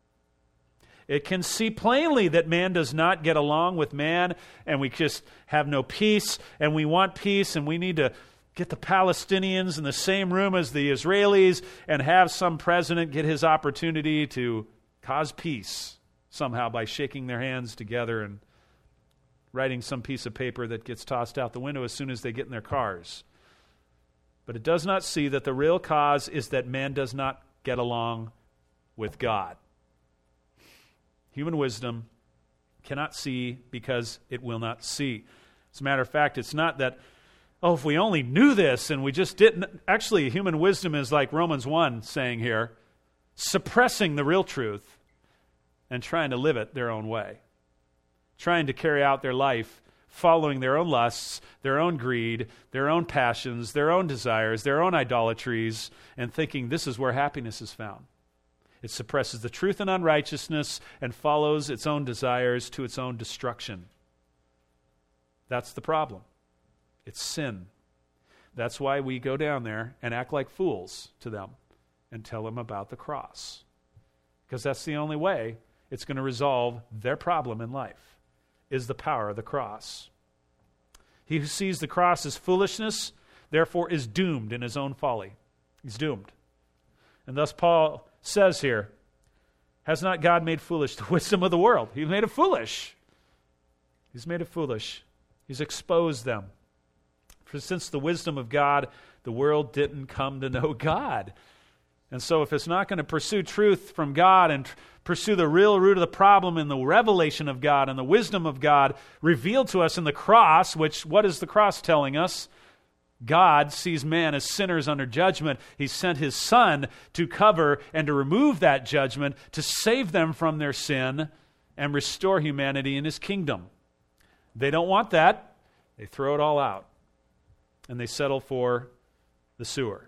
It can see plainly that man does not get along with man, and we just have no peace, and we want peace, and we need to get the Palestinians in the same room as the Israelis and have some president get his opportunity to cause peace somehow by shaking their hands together and writing some piece of paper that gets tossed out the window as soon as they get in their cars. But it does not see that the real cause is that man does not get along with God. Human wisdom cannot see because it will not see. As a matter of fact, it's not that, oh, if we only knew this and we just didn't. Actually, human wisdom is like Romans one saying here, suppressing the real truth and trying to live it their own way. Trying to carry out their life, following their own lusts, their own greed, their own passions, their own desires, their own idolatries, and thinking this is where happiness is found. It suppresses the truth in unrighteousness and follows its own desires to its own destruction. That's the problem. It's sin. That's why we go down there and act like fools to them and tell them about the cross. Because that's the only way it's going to resolve their problem in life, is the power of the cross. He who sees the cross as foolishness, therefore is doomed in his own folly. He's doomed. And thus Paul says here, has not God made foolish the wisdom of the world? He's made it foolish. He's made it foolish. He's exposed them. For since the wisdom of God, the world didn't come to know God. And so if it's not going to pursue truth from God and tr- pursue the real root of the problem in the revelation of God and the wisdom of God revealed to us in the cross, which, what is the cross telling us? God sees man as sinners under judgment. He sent his Son to cover and to remove that judgment, to save them from their sin and restore humanity in his kingdom. They don't want that. They throw it all out. And they settle for the sewer.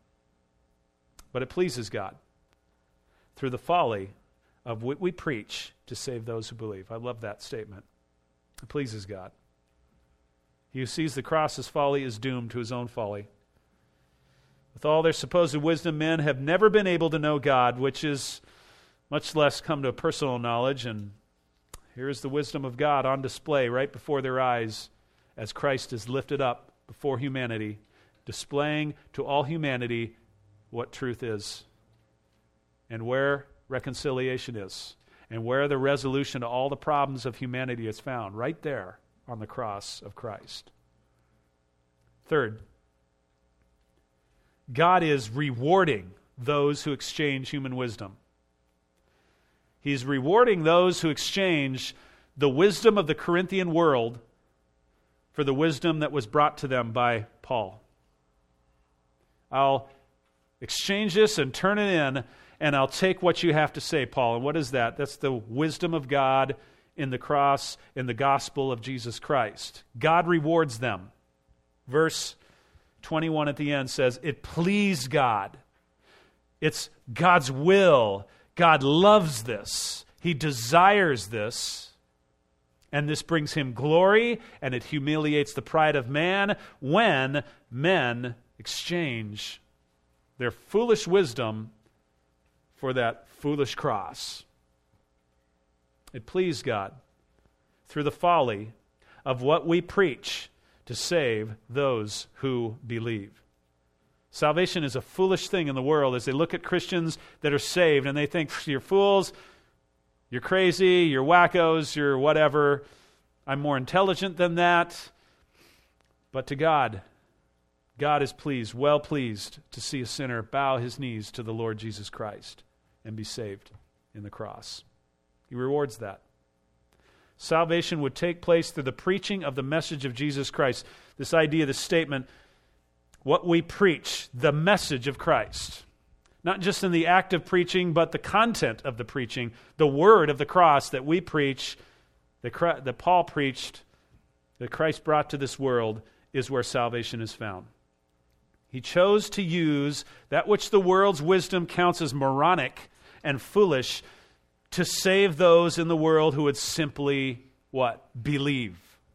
But it pleases God through the folly of what we preach to save those who believe. I love that statement. It pleases God. He who sees the cross as folly is doomed to his own folly. With all their supposed wisdom, men have never been able to know God, which is much less come to personal knowledge. And here is the wisdom of God on display right before their eyes as Christ is lifted up before humanity, displaying to all humanity what truth is and where reconciliation is and where the resolution to all the problems of humanity is found, right there on the cross of Christ. Third, God is rewarding those who exchange human wisdom. He's rewarding those who exchange the wisdom of the Corinthian world for the wisdom that was brought to them by Paul. I'll exchange this and turn it in, and I'll take what you have to say, Paul. And what is that? That's the wisdom of God in the cross, in the gospel of Jesus Christ. God rewards them. Verse twenty-one at the end says, it pleased God. It's God's will. God loves this. He desires this. And this brings him glory, and it humiliates the pride of man when men exchange their foolish wisdom for that foolish cross. It pleased God through the folly of what we preach to save those who believe. Salvation is a foolish thing in the world as they look at Christians that are saved and they think, you're fools, you're crazy, you're wackos, you're whatever. I'm more intelligent than that. But to God, God is pleased, well pleased to see a sinner bow his knees to the Lord Jesus Christ and be saved in the cross. He rewards that. Salvation would take place through the preaching of the message of Jesus Christ. This idea, this statement, what we preach, the message of Christ. Not just in the act of preaching, but the content of the preaching, the word of the cross that we preach, that, that Paul preached, that Christ brought to this world, is where salvation is found. He chose to use that which the world's wisdom counts as moronic and foolish to save those in the world who would simply, what? Believe.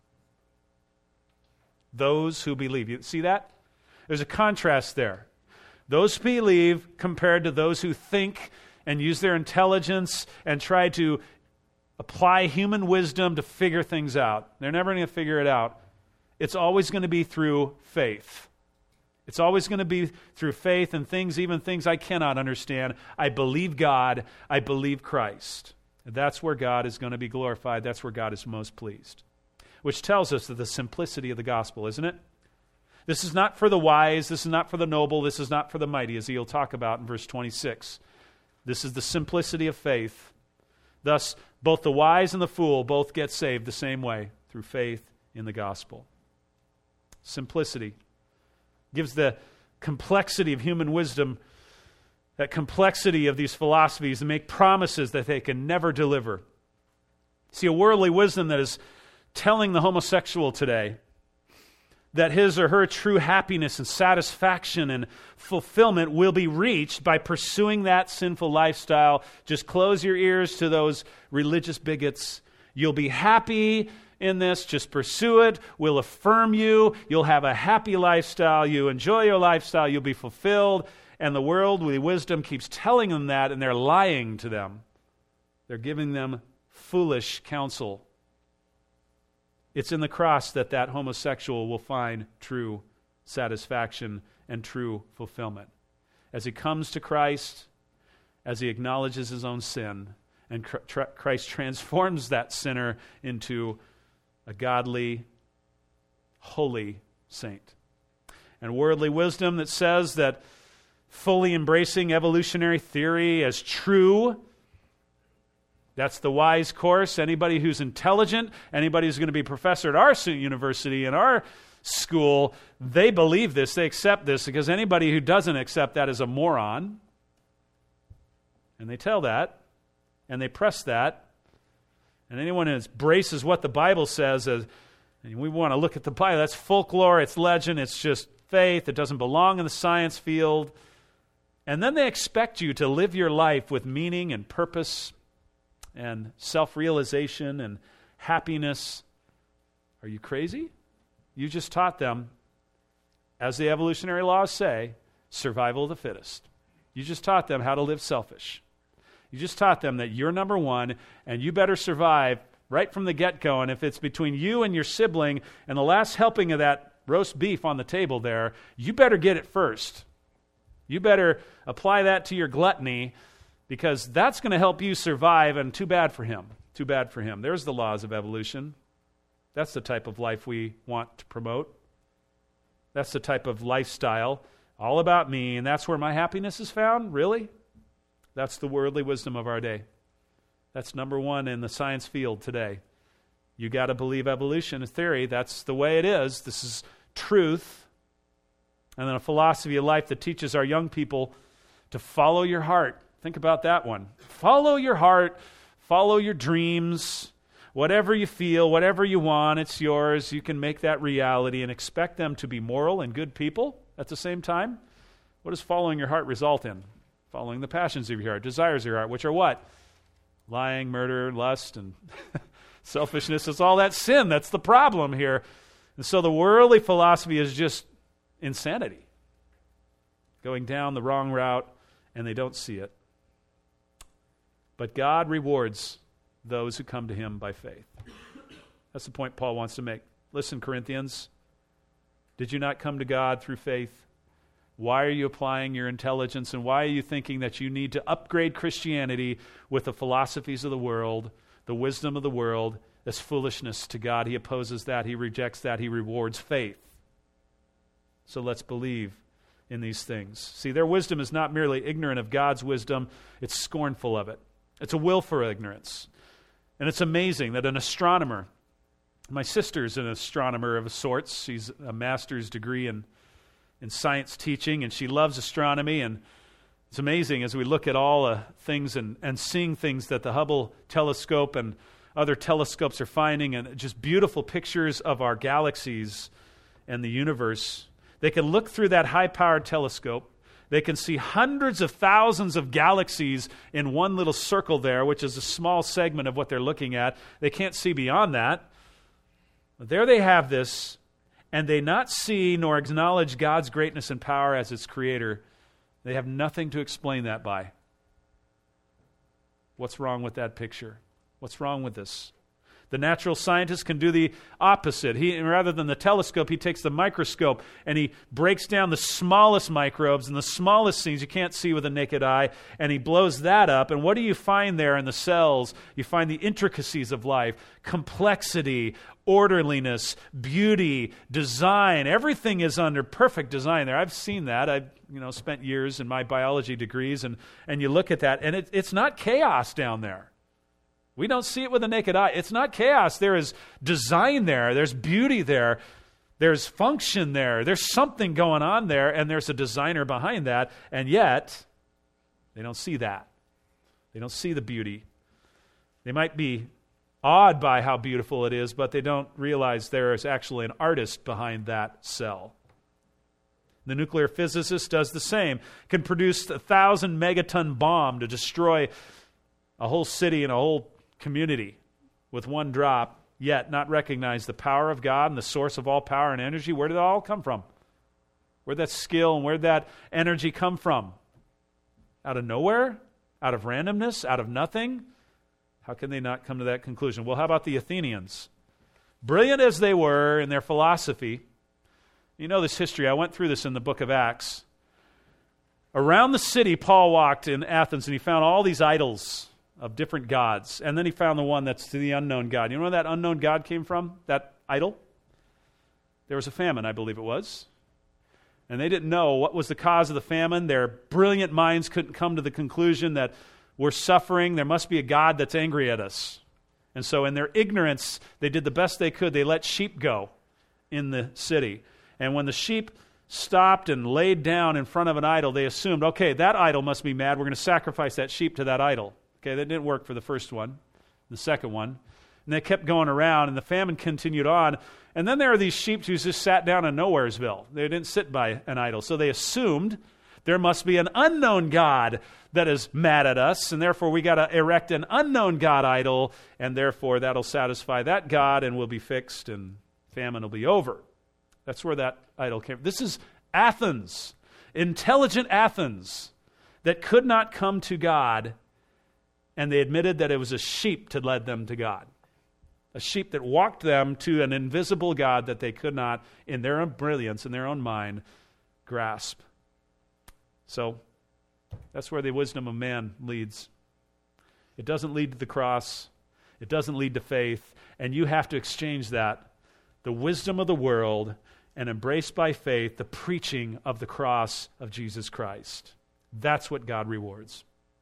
Those who believe. You see that? There's a contrast there. Those who believe compared to those who think and use their intelligence and try to apply human wisdom to figure things out. They're never going to figure it out. It's always going to be through faith. It's always going to be through faith and things, even things I cannot understand. I believe God. I believe Christ. And that's where God is going to be glorified. That's where God is most pleased. Which tells us of the simplicity of the gospel, isn't it? This is not for the wise. This is not for the noble. This is not for the mighty, as he'll talk about in verse twenty-six. This is the simplicity of faith. Thus, both the wise and the fool both get saved the same way, through faith in the gospel. Simplicity gives the complexity of human wisdom, that complexity of these philosophies, and make promises that they can never deliver. See, a worldly wisdom that is telling the homosexual today that his or her true happiness and satisfaction and fulfillment will be reached by pursuing that sinful lifestyle. Just close your ears to those religious bigots. You'll be happy in this, just pursue it. We'll affirm you. You'll have a happy lifestyle. You enjoy your lifestyle. You'll be fulfilled. And the world with wisdom keeps telling them that, and they're lying to them. They're giving them foolish counsel. It's in the cross that that homosexual will find true satisfaction and true fulfillment. As he comes to Christ, as he acknowledges his own sin, and Christ transforms that sinner into a godly, holy saint. And worldly wisdom that says that fully embracing evolutionary theory as true, that's the wise course. Anybody who's intelligent, anybody who's going to be a professor at our university, in our school, they believe this, they accept this, because anybody who doesn't accept that is a moron. And they tell that, and they press that. And anyone who embraces what the Bible says, as, and we want to look at the Bible, that's folklore, it's legend, it's just faith, it doesn't belong in the science field. And then they expect you to live your life with meaning and purpose and self-realization and happiness. Are you crazy? You just taught them, as the evolutionary laws say, survival of the fittest. You just taught them how to live selfish. You just taught them that you're number one and you better survive right from the get-go. And if it's between you and your sibling and the last helping of that roast beef on the table there, you better get it first. You better apply that to your gluttony, because that's going to help you survive, and too bad for him. Too bad for him. There's the laws of evolution. That's the type of life we want to promote. That's the type of lifestyle, all about me, and that's where my happiness is found? Really? That's the worldly wisdom of our day. That's number one in the science field today. You got to believe evolution is theory. That's the way it is. This is truth. And then a philosophy of life that teaches our young people to follow your heart. Think about that one. Follow your heart. Follow your dreams. Whatever you feel, whatever you want, it's yours. You can make that reality and expect them to be moral and good people at the same time. What does following your heart result in? Following the passions of your heart, desires of your heart, which are what? Lying, murder, lust, and selfishness. It's all that sin. That's the problem here. And so the worldly philosophy is just insanity. Going down the wrong route, and they don't see it. But God rewards those who come to him by faith. That's the point Paul wants to make. Listen, Corinthians, did you not come to God through faith? Why are you applying your intelligence, and why are you thinking that you need to upgrade Christianity with the philosophies of the world, the wisdom of the world? That's foolishness to God. He opposes that. He rejects that. He rewards faith. So let's believe in these things. See, their wisdom is not merely ignorant of God's wisdom, it's scornful of it. It's a willful ignorance. And it's amazing that an astronomer, my sister's an astronomer of sorts. She's a master's degree in, in science teaching, and she loves astronomy. And it's amazing as we look at all uh, things and, and seeing things that the Hubble telescope and other telescopes are finding, and just beautiful pictures of our galaxies and the universe. They can look through that high-powered telescope. They can see hundreds of thousands of galaxies in one little circle there, which is a small segment of what they're looking at. They can't see beyond that. But there they have this, and they not see nor acknowledge God's greatness and power as its creator. They have nothing to explain that by. What's wrong with that picture? What's wrong with this? The natural scientist can do the opposite. He, rather than the telescope, he takes the microscope and he breaks down the smallest microbes and the smallest things you can't see with the naked eye, and he blows that up. And what do you find there in the cells? You find the intricacies of life, complexity, orderliness, beauty, design. Everything is under perfect design there. I've seen that. I've you know spent years in my biology degrees, and, and you look at that, and it, it's not chaos down there. We don't see it with the naked eye. It's not chaos. There is design there. There's beauty there. There's function there. There's something going on there, and there's a designer behind that, and yet they don't see that. They don't see the beauty. They might be awed by how beautiful it is, but they don't realize there is actually an artist behind that cell. The nuclear physicist does the same, can produce a thousand megaton bomb to destroy a whole city and a whole community with one drop, yet not recognize the power of God and the source of all power and energy. Where did it all come from? Where'd that skill and where'd that energy come from? Out of nowhere? Out of randomness? Out of nothing? How can they not come to that conclusion? Well, how about the Athenians? Brilliant as they were in their philosophy, you know this history. I went through this in the book of Acts. Around the city, Paul walked in Athens, and he found all these idols of different gods. And then he found the one that's to the unknown God. You know where that unknown God came from? That idol? There was a famine, I believe it was. And they didn't know what was the cause of the famine. Their brilliant minds couldn't come to the conclusion that we're suffering. There must be a God that's angry at us. And so in their ignorance, they did the best they could. They let sheep go in the city. And when the sheep stopped and laid down in front of an idol, they assumed, okay, that idol must be mad. We're going to sacrifice that sheep to that idol. Okay, that didn't work for the first one, the second one. And they kept going around, and the famine continued on. And then there are these sheep who just sat down in Nowheresville. They didn't sit by an idol. So they assumed there must be an unknown God that is mad at us, and therefore we got to erect an unknown God idol, and therefore that'll satisfy that God, and we'll be fixed, and famine will be over. That's where that idol came from. This is Athens, intelligent Athens, that could not come to God. And they admitted that it was a sheep that led them to God. A sheep that walked them to an invisible God that they could not, in their own brilliance, in their own mind, grasp. So, that's where the wisdom of man leads. It doesn't lead to the cross. It doesn't lead to faith. And you have to exchange that, the wisdom of the world, and embrace by faith the preaching of the cross of Jesus Christ. That's what God rewards.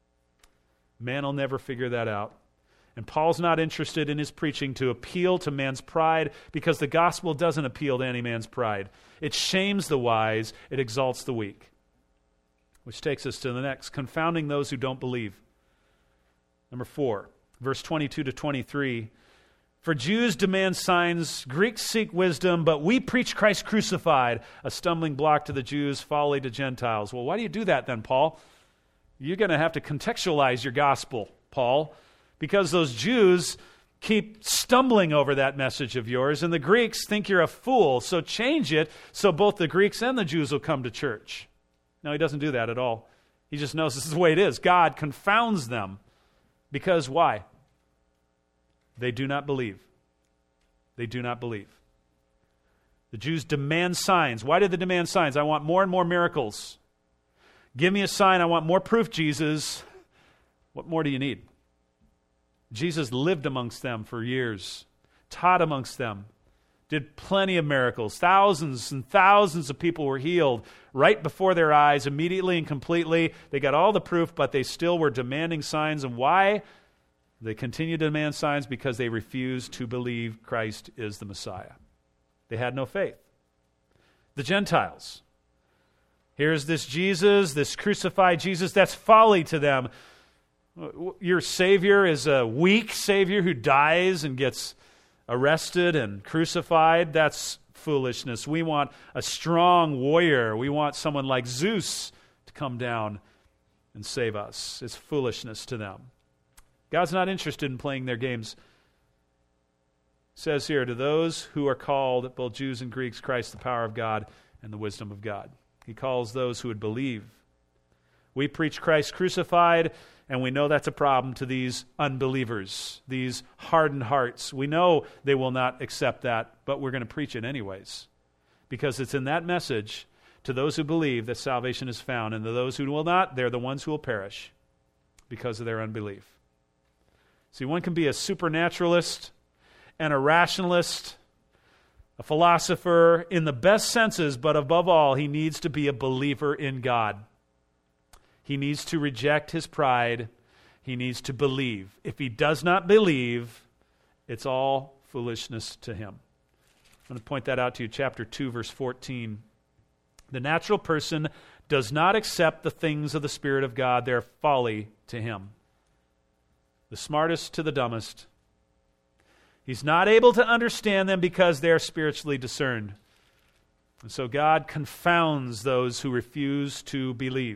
Man will never figure that out. And Paul's not interested in his preaching to appeal to man's pride, because the gospel doesn't appeal to any man's pride. It shames the wise, it exalts the weak. Which takes us to the next, confounding those who don't believe. Number four, verse twenty-two to twenty-three. For Jews demand signs, Greeks seek wisdom, but we preach Christ crucified, a stumbling block to the Jews, folly to Gentiles. Well, why do you do that then, Paul? You're going to have to contextualize your gospel, Paul, because those Jews keep stumbling over that message of yours, and the Greeks think you're a fool, so change it so both the Greeks and the Jews will come to church. No, he doesn't do that at all. He just knows this is the way it is. God confounds them because why? They do not believe. They do not believe. The Jews demand signs. Why did they demand signs? I want more and more miracles. Give me a sign. I want more proof, Jesus. What more do you need? Jesus lived amongst them for years, taught amongst them, did plenty of miracles. Thousands and thousands of people were healed right before their eyes, immediately and completely. They got all the proof, but they still were demanding signs. And why? They continued to demand signs because they refused to believe Christ is the Messiah. They had no faith. The Gentiles. Here's this Jesus, this crucified Jesus. That's folly to them. Your Savior is a weak Savior who dies and gets arrested and crucified. That's foolishness. We want a strong warrior. We want someone like Zeus to come down and save us. It's foolishness to them. God's not interested in playing their games. It says here, to those who are called, both Jews and Greeks, Christ, the power of God and the wisdom of God. He calls those who would believe. We preach Christ crucified, and we know that's a problem to these unbelievers, these hardened hearts. We know they will not accept that, but we're going to preach it anyways, because it's in that message to those who believe that salvation is found, and to those who will not, they're the ones who will perish because of their unbelief. See, one can be a supernaturalist and a rationalist, a philosopher in the best senses, but above all, he needs to be a believer in God. He needs to reject his pride. He needs to believe. If he does not believe, it's all foolishness to him. I'm going to point that out to you, chapter two, verse fourteen. The natural person does not accept the things of the Spirit of God. They're folly to him. The smartest to the dumbest. He's not able to understand them because they're spiritually discerned. And so God confounds those who refuse to believe.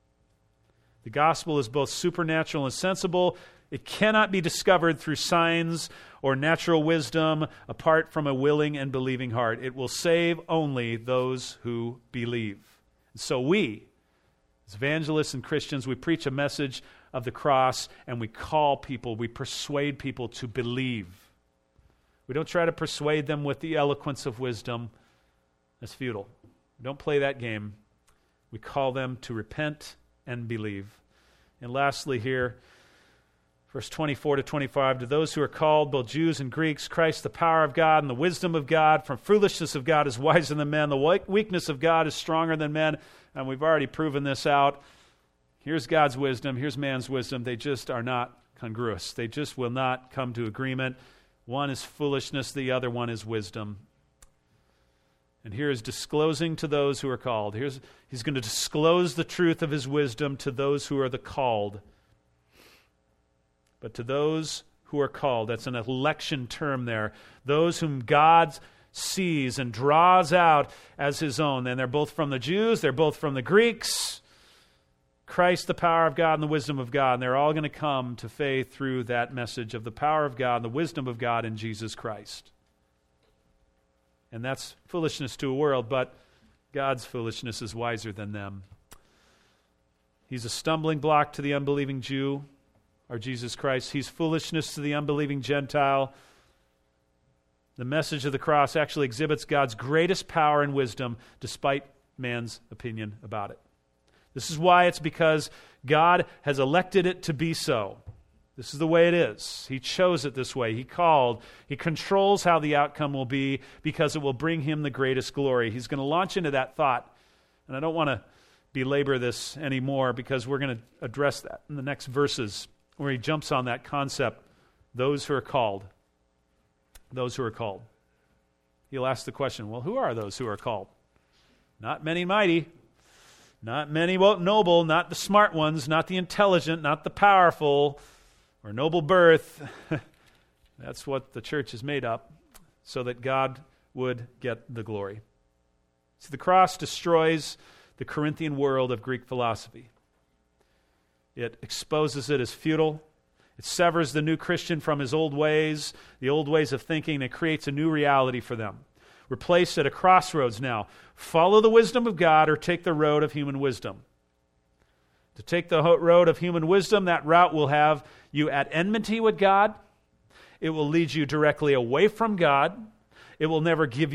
The gospel is both supernatural and sensible. It cannot be discovered through signs or natural wisdom apart from a willing and believing heart. It will save only those who believe. And so we, as evangelists and Christians, we preach a message of the cross, and we call people, we persuade people to believe. We don't try to persuade them with the eloquence of wisdom. That's futile. We don't play that game. We call them to repent and believe. And lastly here, verse twenty-four to twenty-five, to those who are called, both Jews and Greeks, Christ, the power of God and the wisdom of God, from foolishness of God is wiser than men, the weakness of God is stronger than men, and we've already proven this out. Here's God's wisdom, here's man's wisdom. They just are not congruous. They just will not come to agreement. One is foolishness, the other one is wisdom. And here is disclosing to those who are called. Here's, he's going to disclose the truth of his wisdom to those who are the called. But to those who are called, that's an election term there, those whom God sees and draws out as his own. And they're both from the Jews, they're both from the Greeks. Christ, the power of God and the wisdom of God. And they're all going to come to faith through that message of the power of God and the wisdom of God in Jesus Christ. And that's foolishness to a world, but God's foolishness is wiser than them. He's a stumbling block to the unbelieving Jew, or Jesus Christ. He's foolishness to the unbelieving Gentile. The message of the cross actually exhibits God's greatest power and wisdom despite man's opinion about it. This is why it's because God has elected it to be so. This is the way it is. He chose it this way. He called. He controls how the outcome will be because it will bring him the greatest glory. He's going to launch into that thought. And I don't want to belabor this anymore because we're going to address that in the next verses where he jumps on that concept. Those who are called. Those who are called. He'll ask the question, well, who are those who are called? Not many mighty. Not many noble, not the smart ones, not the intelligent, not the powerful, or noble birth. That's what the church is made up, so that God would get the glory. So the cross destroys the Corinthian world of Greek philosophy. It exposes it as futile. It severs the new Christian from his old ways, the old ways of thinking. It creates a new reality for them. We're placed at a crossroads now. Follow the wisdom of God or take the road of human wisdom. To take the road of human wisdom, that route will have you at enmity with God. It will lead you directly away from God. It will never give you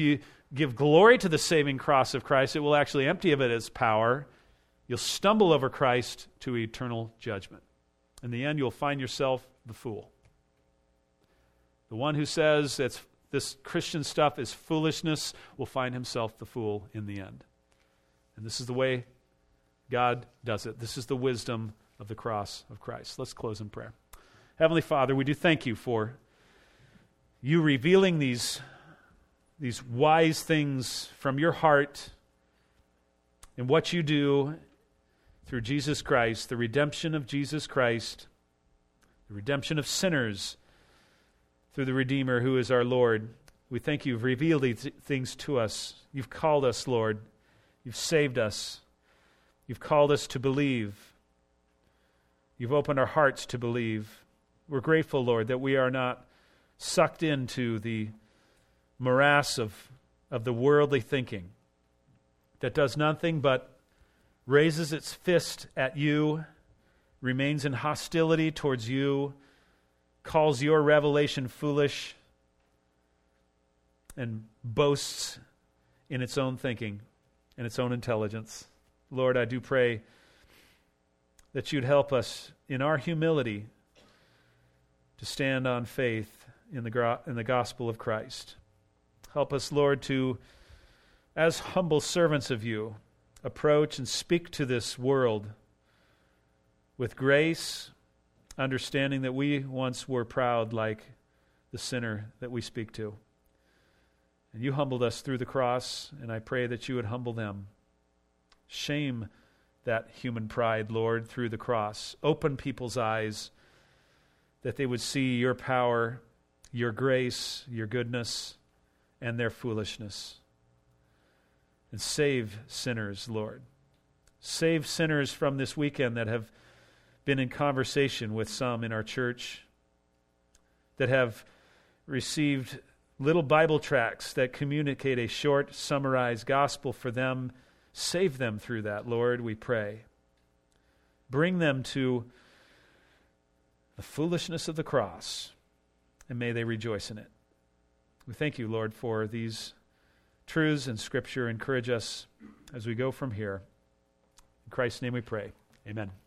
give glory to the saving cross of Christ, it will actually empty of it its power. You'll stumble over Christ to eternal judgment. In the end, you'll find yourself the fool. The one who says that this Christian stuff is foolishness will find himself the fool in the end. And this is the way God does it. This is the wisdom of the cross of Christ. Let's close in prayer. Heavenly Father, we do thank you for you revealing these, these wise things from your heart and what you do through Jesus Christ, the redemption of Jesus Christ, the redemption of sinners through the Redeemer who is our Lord. We thank you. You've revealed these things to us. You've called us, Lord. You've saved us. You've called us to believe. You've opened our hearts to believe. We're grateful, Lord, that we are not sucked into the morass of, of the worldly thinking that does nothing but raises its fist at you, remains in hostility towards you, calls your revelation foolish, and boasts in its own thinking and its own intelligence. Lord, I do pray that you'd help us in our humility to stand on faith in the, gro- in the gospel of Christ. Help us, Lord, to, as humble servants of you, approach and speak to this world with grace, understanding that we once were proud like the sinner that we speak to. And you humbled us through the cross, and I pray that you would humble them. Shame that human pride, Lord, through the cross. Open people's eyes that they would see your power, your grace, your goodness, and their foolishness. And save sinners, Lord. Save sinners from this weekend that have been in conversation with some in our church, that have received little Bible tracts that communicate a short, summarized gospel for them. Save them through that, Lord, we pray. Bring them to the foolishness of the cross, and may they rejoice in it. We thank you, Lord, for these truths in Scripture. Encourage us as we go from here. In Christ's name we pray. Amen.